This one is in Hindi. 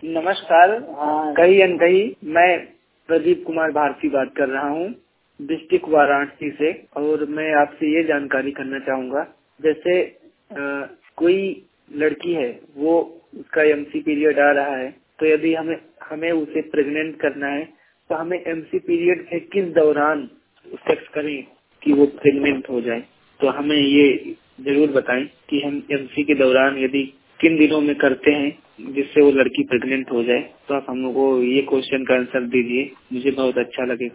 नमस्कार। कहीं अनकहीं मैं प्रदीप कुमार भारती बात कर रहा हूँ डिस्ट्रिक्ट वाराणसी से। और मैं आपसे ये जानकारी करना चाहूँगा, जैसे कोई लड़की है, वो उसका एमसी पीरियड आ रहा है, तो यदि हमें उसे प्रेग्नेंट करना है तो हमें एमसी पीरियड के किस दौरान सेक्स करें कि वो प्रेग्नेंट हो जाए। तो हमें ये जरूर बताएं कि हम एमसी के दौरान यदि किन दिनों में करते हैं जिससे वो लड़की प्रेग्नेंट हो जाए। तो आप हम लोग को ये क्वेश्चन का आंसर दीजिए, मुझे बहुत अच्छा लगेगा।